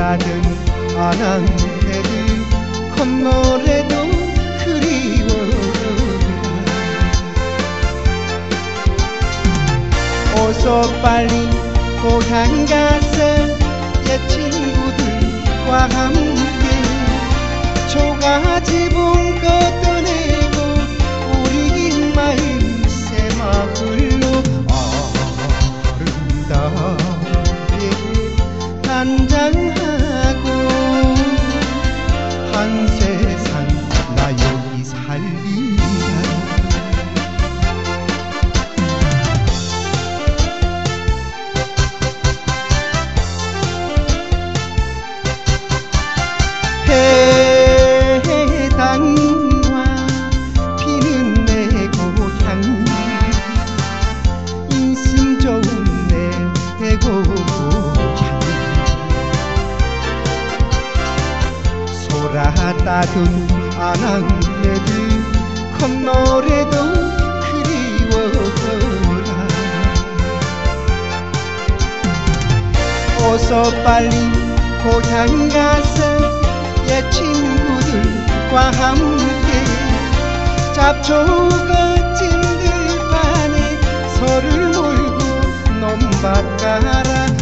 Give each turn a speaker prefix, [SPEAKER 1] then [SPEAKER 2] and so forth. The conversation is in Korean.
[SPEAKER 1] 오라던 아난테를 콧노래도 그리워라. 어서 빨리 고향 가서 옛 친구들과 함께 초가지붕 걷어내고 우리 마음 새마을로 아름답게 단장하고 한 세상 나 여기 살리라. 해당과 피는 내 고향 인심 좋은 내 고향 소라 따둔 아낙네들 콧노래도 그리워라. 어서 빨리 고향 가서 옛 친구들과 함께 잡초 거친 들판에 소를 몰고 논밭 가라.